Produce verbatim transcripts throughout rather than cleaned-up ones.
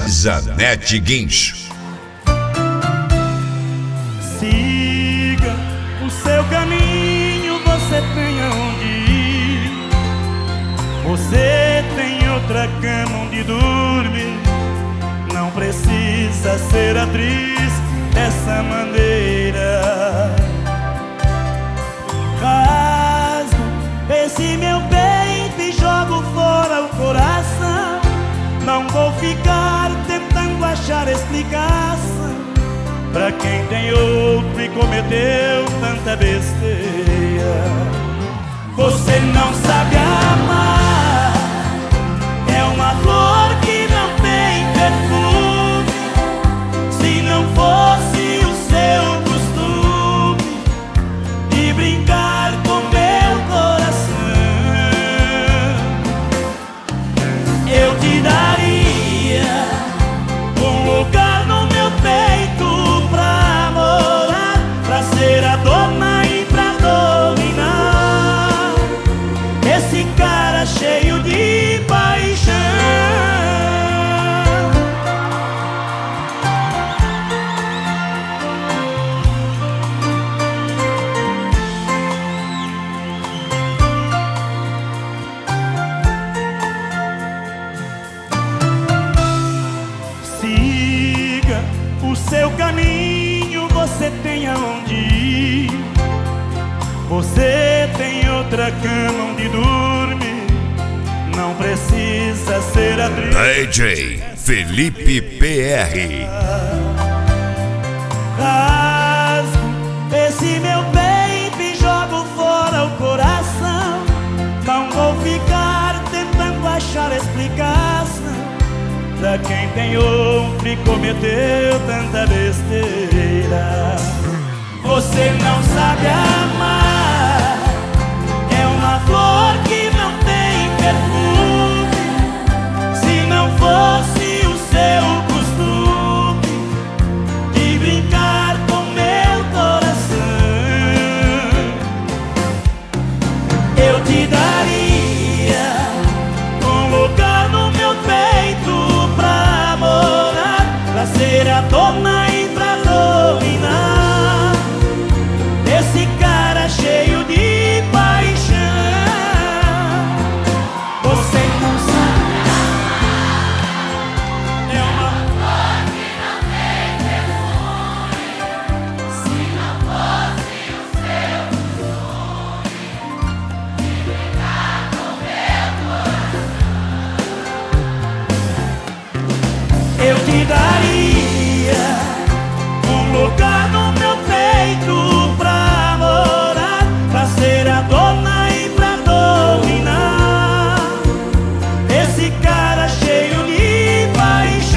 Zanetti Guincho. Siga o seu caminho, você tem aonde ir. Você tem outra cama onde dormir. Não precisa ser atriz dessa maneira. Rasgo esse meu peito e jogo fora o coração. Não vou ficar tentando achar explicação pra quem tem outro e cometeu tanta besteira. Você não sabe amar, é uma flor que não tem perfume. Se não fosse o seu costume de brincar com meu coração, eu te daria um lugar no meu peito pra morar, pra ser a dona e pra dominar esse cara cheio de paixão. Siga o seu caminho, você tem aonde ir. Você tem outra cama onde dormir. Não precisa ser atriz. D J Felipe P R. Rasgo esse meu peito e jogo fora o coração. Não vou ficar tentando achar explicação pra quem tem outro e cometeu tanta besteira. Você não sabe amar, é uma flor que não tem perfume. Se não fosse o seu costume de brincar com meu coração, eu te daria um lugar no meu peito pra morar, pra ser a dona e pra dominar esse cara cheio de paixão. Você não sabe, é uma flor que não tem perfume. Se não fosse o seu costume de brincar com meu coração, eu te daria um lugar no meu peito pra morar, pra ser a dona e pra dominar esse cara cheio de paixão.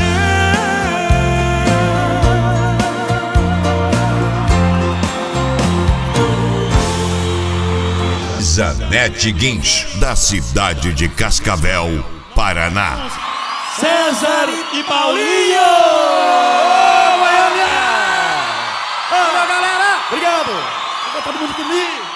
Zanetti Guincho, da cidade de Cascavel, Paraná. César e Paulinho! Ô, Goiânia! Ô, galera! Obrigado! Ficou todo mundo comigo!